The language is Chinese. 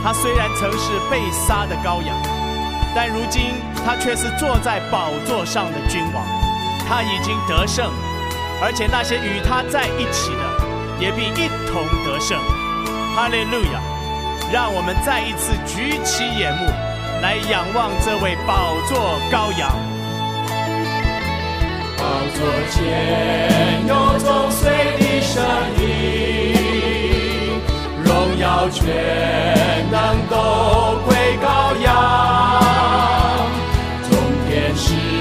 他虽然曾是被杀的羔羊，但如今他却是坐在宝座上的君王，他已经得胜，而且那些与他在一起的也必一同得胜。哈利路亚！让我们再一次举起眼目来仰望这位宝座羔羊。 宝座前有众水的声音，荣耀全能都归羔羊，众天使